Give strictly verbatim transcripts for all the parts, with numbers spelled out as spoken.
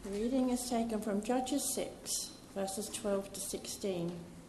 The reading is taken from Judges six, verses twelve to sixteen.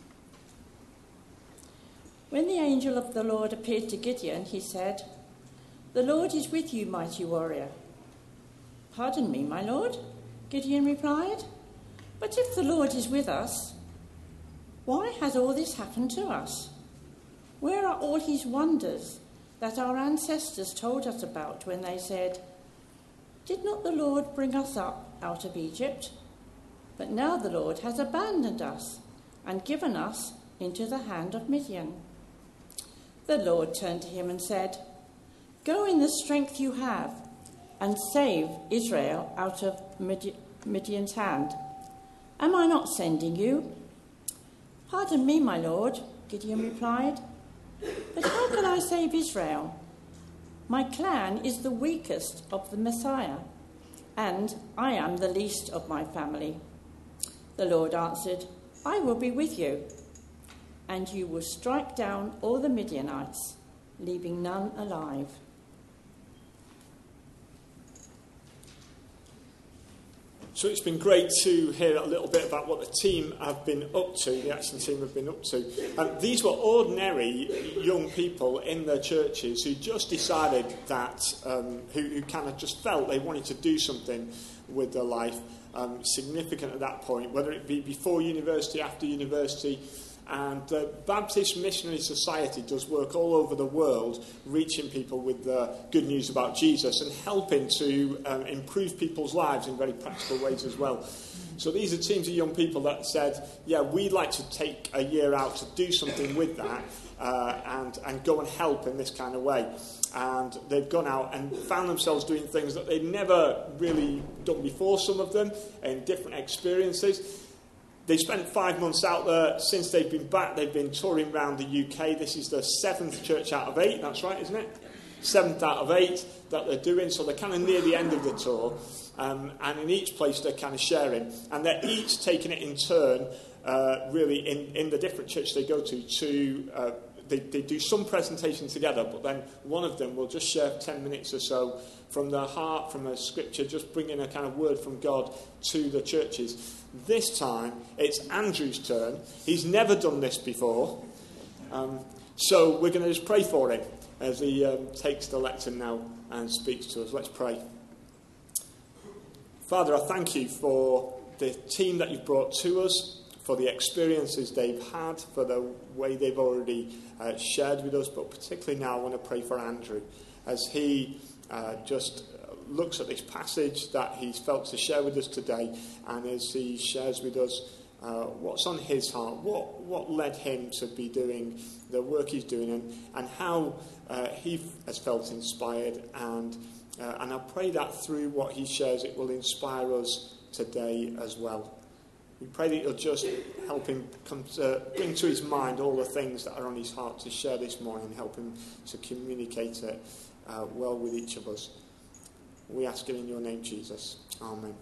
When the angel of the Lord appeared to Gideon, he said, "The Lord is with you, mighty warrior." "Pardon me, my lord," Gideon replied, "but if the Lord is with us, why has all this happened to us? Where are all his wonders that our ancestors told us about when they said, 'Did not the Lord bring us up out of Egypt?' But now the Lord has abandoned us and given us into the hand of Midian." The Lord turned to him and said, "Go in the strength you have and save Israel out of Midian's hand. Am I not sending you?" "Pardon me, my lord," Gideon replied, "but how can I save Israel? My clan is the weakest of the Messiah, and I am the least of my family." The Lord answered, "I will be with you, and you will strike down all the Midianites, leaving none alive." So it's been great to hear a little bit about what the team have been up to, the action team have been up to. And these were ordinary young people in their churches who just decided that, um, who, who kind of just felt they wanted to do something with their life, um, significant at that point, whether it be before university, after university. And the Baptist Missionary Society does work all over the world, reaching people with the good news about Jesus and helping to um, improve people's lives in very practical ways as well. So these are teams of young people that said, yeah, we'd like to take a year out to do something with that uh, and, and go and help in this kind of way. And they've gone out and found themselves doing things that they'd never really done before, some of them, in different experiences. They spent five months out there. Since they've been back, they've been touring around the U K. This is the seventh church out of eight. That's right, isn't it? Seventh out of eight that they're doing. So they're kind of near the end of the tour. Um, and in each place, they're kind of sharing. And they're each taking it in turn, uh, really, in, in the different church they go to, to uh, they, they do some presentation together, but then one of them will just share ten minutes or so from their heart, from a scripture, just bringing a kind of word from God to the churches. This time, it's Andrew's turn. He's never done this before. Um, so we're going to just pray for him as he um, takes the lectern now and speaks to us. Let's pray. Father, I thank you for the team that you've brought to us, for the experiences they've had, for the way they've already uh, shared with us, but particularly now I want to pray for Andrew as he uh, just looks at this passage that he's felt to share with us today, and as he shares with us uh, what's on his heart, what what led him to be doing the work he's doing, and, and how uh, he has felt inspired, and uh, and I pray that through what he shares it will inspire us today as well. We pray that you'll just help him come to, bring to his mind all the things that are on his heart to share this morning, and help him to communicate it uh, well with each of us. We ask it in your name, Jesus. Amen.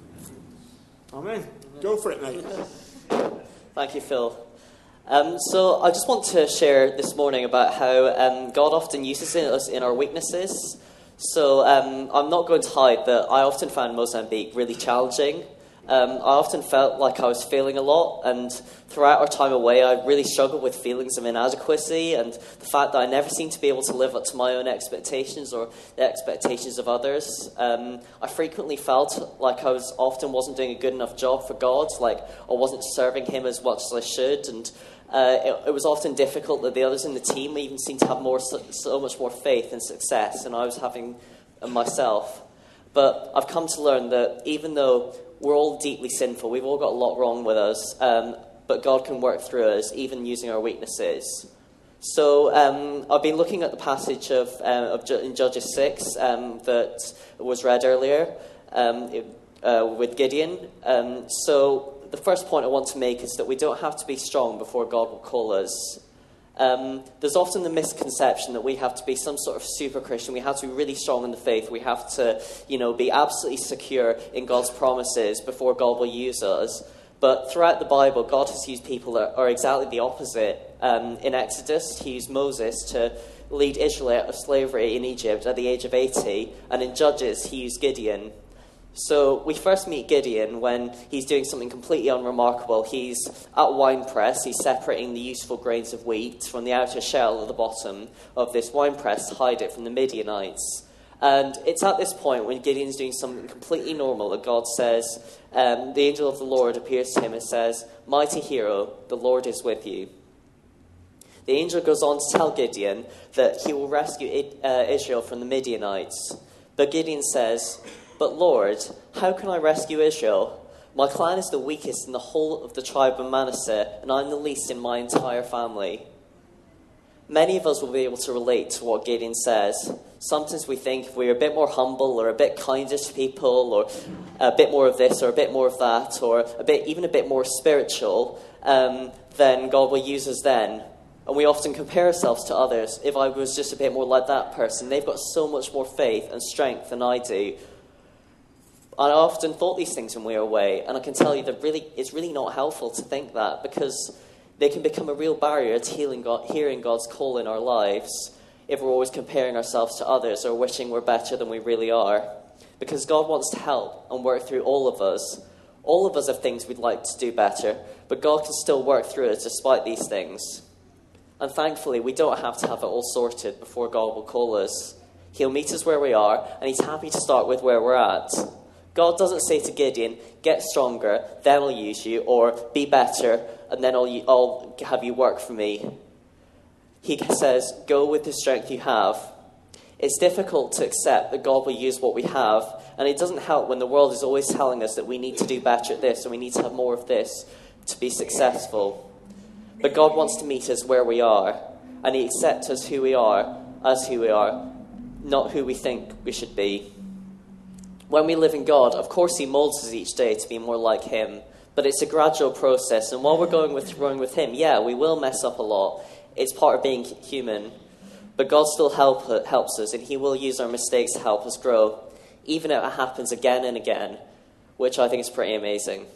Amen. Amen. Go for it, mate. Thank you, Phil. Um, so I just want to share this morning about how um, God often uses us in our weaknesses. So um, I'm not going to hide that I often found Mozambique really challenging. Um, I often felt like I was failing a lot, and throughout our time away I really struggled with feelings of inadequacy and the fact that I never seemed to be able to live up to my own expectations or the expectations of others. Um, I frequently felt like I was often wasn't doing a good enough job for God, like I wasn't serving him as much as I should, and uh, it, it was often difficult that the others in the team even seemed to have more, so, so much more faith and success than I was having myself. But I've come to learn that even though we're all deeply sinful, we've all got a lot wrong with us, um, but God can work through us, even using our weaknesses. So um, I've been looking at the passage of, um, of in Judges six um, that was read earlier um, it, uh, with Gideon. Um, so the first point I want to make is that we don't have to be strong before God will call us. Um, there's often the misconception that we have to be some sort of super Christian. We have to be really strong in the faith. We have to, you know, be absolutely secure in God's promises before God will use us. But throughout the Bible, God has used people that are exactly the opposite. Um, in Exodus, he used Moses to lead Israel out of slavery in Egypt at the age of eighty. And in Judges, he used Gideon. So we first meet Gideon when he's doing something completely unremarkable. He's at wine press. He's separating the useful grains of wheat from the outer shell at the bottom of this wine press to hide it from the Midianites. And it's at this point when Gideon's doing something completely normal that God says, um, the angel of the Lord appears to him and says, "Mighty hero, the Lord is with you." The angel goes on to tell Gideon that he will rescue uh, Israel from the Midianites. But Gideon says, "But Lord, how can I rescue Israel? My clan is the weakest in the whole of the tribe of Manasseh, and I'm the least in my entire family." Many of us will be able to relate to what Gideon says. Sometimes we think if we're a bit more humble or a bit kinder to people or a bit more of this or a bit more of that or a bit, even a bit more spiritual, um, then God will use us then. And we often compare ourselves to others. If I was just a bit more like that person, they've got so much more faith and strength than I do. I often thought these things when we were away, and I can tell you that really it's really not helpful to think that, because they can become a real barrier to hearing, God, hearing God's call in our lives if we're always comparing ourselves to others or wishing we're better than we really are. Because God wants to help and work through all of us. All of us have things we'd like to do better, but God can still work through us despite these things. And thankfully, we don't have to have it all sorted before God will call us. He'll meet us where we are, and he's happy to start with where we're at. God doesn't say to Gideon, "Get stronger, then I'll use you," or "Be better, and then I'll, I'll have you work for me." He says, "Go with the strength you have." It's difficult to accept that God will use what we have, and it doesn't help when the world is always telling us that we need to do better at this, and we need to have more of this to be successful. But God wants to meet us where we are, and he accepts us who we are, as who we are, not who we think we should be. When we live in God, of course he molds us each day to be more like him, but it's a gradual process, and while we're going with growing with him, yeah, we will mess up a lot. It's part of being human, but God still help, helps us, and he will use our mistakes to help us grow, even if it happens again and again, which I think is pretty amazing.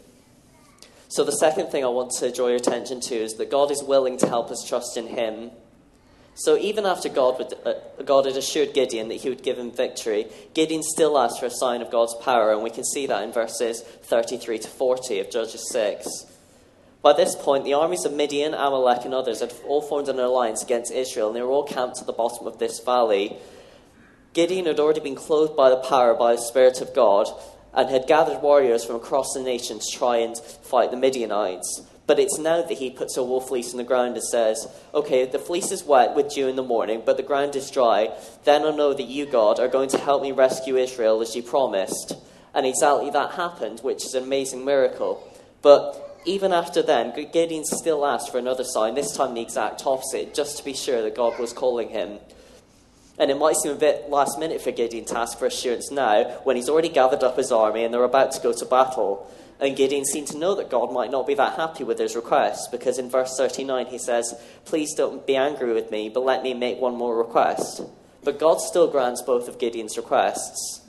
So the second thing I want to draw your attention to is that God is willing to help us trust in him. So even after God, would, uh, God had assured Gideon that he would give him victory, Gideon still asked for a sign of God's power, and we can see that in verses thirty-three to forty of Judges six. By this point, the armies of Midian, Amalek, and others had all formed an alliance against Israel, and they were all camped at the bottom of this valley. Gideon had already been clothed by the power by the Spirit of God, and had gathered warriors from across the nation to try and fight the Midianites. But it's now that he puts a wool fleece on the ground and says, "Okay, the fleece is wet with dew in the morning, but the ground is dry. Then I'll know that you, God, are going to help me rescue Israel as you promised." And exactly that happened, which is an amazing miracle. But even after then, Gideon still asked for another sign, this time the exact opposite, just to be sure that God was calling him. And it might seem a bit last minute for Gideon to ask for assurance now, when he's already gathered up his army and they're about to go to battle. And Gideon seemed to know that God might not be that happy with his request, because in verse thirty-nine he says, "Please don't be angry with me, but let me make one more request." But God still grants both of Gideon's requests.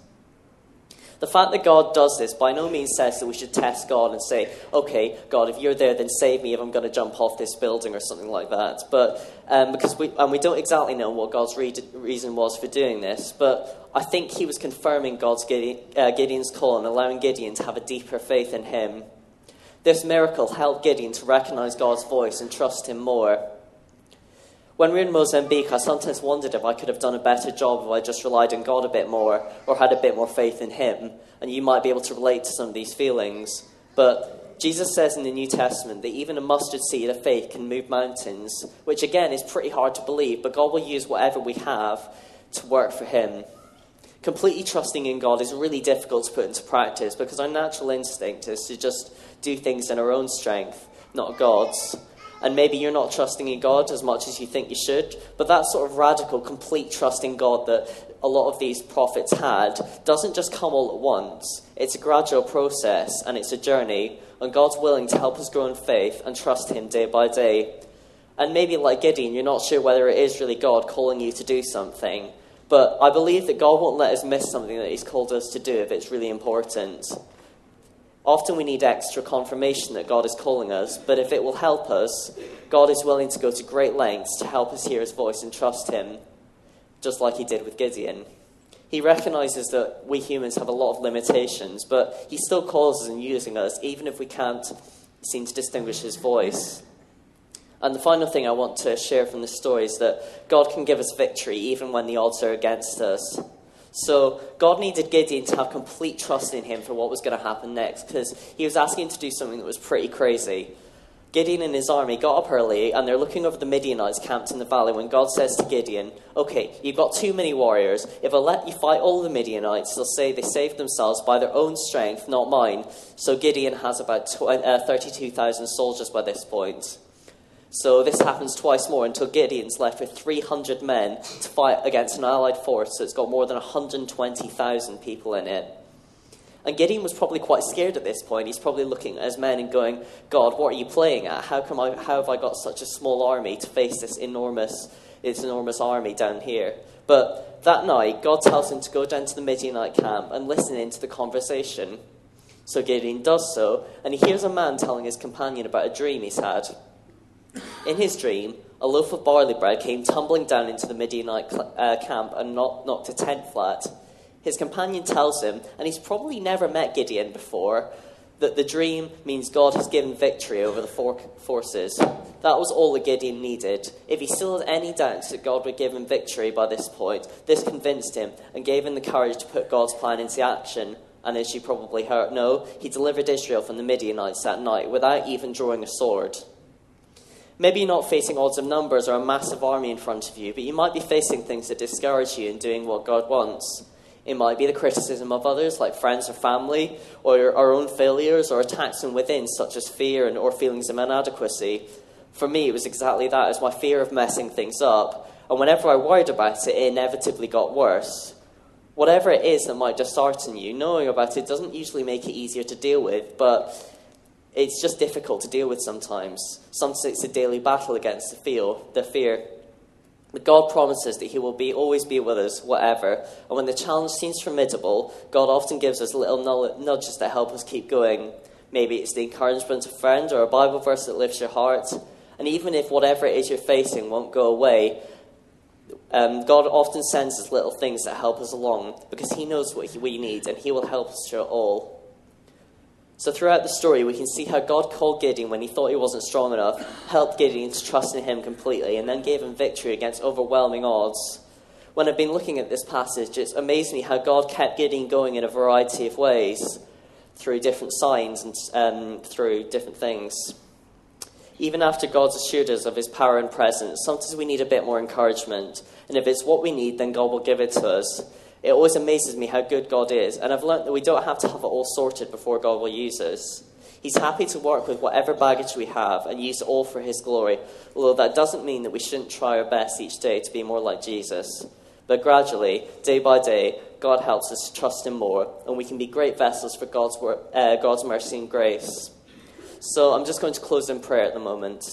The fact that God does this by no means says that we should test God and say, "Okay, God, if you're there, then save me if I'm going to jump off this building," or something like that. But um, because we and we don't exactly know what God's re- reason was for doing this, but I think he was confirming God's Gideon, uh, Gideon's call and allowing Gideon to have a deeper faith in him. This miracle helped Gideon to recognize God's voice and trust him more. When we were in Mozambique, I sometimes wondered if I could have done a better job if I just relied on God a bit more or had a bit more faith in him. And you might be able to relate to some of these feelings. But Jesus says in the New Testament that even a mustard seed of faith can move mountains, which again is pretty hard to believe, but God will use whatever we have to work for him. Completely trusting in God is really difficult to put into practice because our natural instinct is to just do things in our own strength, not God's. And maybe you're not trusting in God as much as you think you should, but that sort of radical, complete trust in God that a lot of these prophets had doesn't just come all at once. It's a gradual process, and it's a journey, and God's willing to help us grow in faith and trust him day by day. And maybe like Gideon, you're not sure whether it is really God calling you to do something, but I believe that God won't let us miss something that he's called us to do if it's really important. Often we need extra confirmation that God is calling us, but if it will help us, God is willing to go to great lengths to help us hear his voice and trust him, just like he did with Gideon. He recognizes that we humans have a lot of limitations, but he still calls us and using us, even if we can't seem to distinguish his voice. And the final thing I want to share from this story is that God can give us victory even when the odds are against us. So God needed Gideon to have complete trust in him for what was going to happen next, because he was asking him to do something that was pretty crazy. Gideon and his army got up early, and they're looking over the Midianites camped in the valley when God says to Gideon, okay, you've got too many warriors. If I let you fight all the Midianites, they'll say they saved themselves by their own strength, not mine. So Gideon has about thirty-two thousand soldiers by this point. So this happens twice more until Gideon's left with three hundred men to fight against an allied force that's got more than one hundred twenty thousand people in it. And Gideon was probably quite scared at this point. He's probably looking at his men and going, God, what are you playing at? How come I, how have I got such a small army to face this enormous, this enormous army down here? But that night, God tells him to go down to the Midianite camp and listen into the conversation. So Gideon does so, and he hears a man telling his companion about a dream he's had. In his dream, a loaf of barley bread came tumbling down into the Midianite uh, camp and knocked, knocked a tent flat. His companion tells him, and he's probably never met Gideon before, that the dream means God has given victory over the for- forces. That was all that Gideon needed. If he still had any doubts that God would give him victory by this point, this convinced him and gave him the courage to put God's plan into action. And as you probably heard, no, he delivered Israel from the Midianites that night without even drawing a sword. Maybe you're not facing odds of numbers or a massive army in front of you, but you might be facing things that discourage you in doing what God wants. It might be the criticism of others, like friends or family, or our own failures, or attacks from within, such as fear and or feelings of inadequacy. For me, it was exactly that. It was my fear of messing things up. And whenever I worried about it, it inevitably got worse. Whatever it is that might dishearten you, knowing about it doesn't usually make it easier to deal with, but it's just difficult to deal with sometimes. Sometimes it's a daily battle against the feel, the fear. But God promises that he will be always be with us, whatever. And when the challenge seems formidable, God often gives us little nudges that help us keep going. Maybe it's the encouragement of a friend or a Bible verse that lifts your heart. And even if whatever it is you're facing won't go away, um, God often sends us little things that help us along because he knows what we need and he will help us through it all. So throughout the story, we can see how God called Gideon when he thought he wasn't strong enough, helped Gideon to trust in him completely, and then gave him victory against overwhelming odds. When I've been looking at this passage, it's amazed me how God kept Gideon going in a variety of ways, through different signs and um, through different things. Even after God's assured us of his power and presence, sometimes we need a bit more encouragement. And if it's what we need, then God will give it to us. It always amazes me how good God is, and I've learned that we don't have to have it all sorted before God will use us. He's happy to work with whatever baggage we have and use it all for his glory, although that doesn't mean that we shouldn't try our best each day to be more like Jesus. But gradually, day by day, God helps us to trust him more, and we can be great vessels for God's, work, uh, God's mercy and grace. So I'm just going to close in prayer at the moment.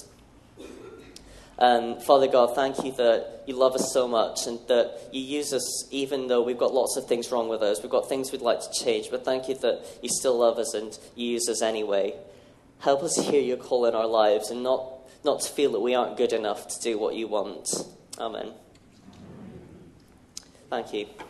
Um, Father God, thank you that you love us so much and that you use us even though we've got lots of things wrong with us. We've got things we'd like to change, but thank you that you still love us and you use us anyway. Help us hear your call in our lives and not, not to feel that we aren't good enough to do what you want. Amen. Thank you.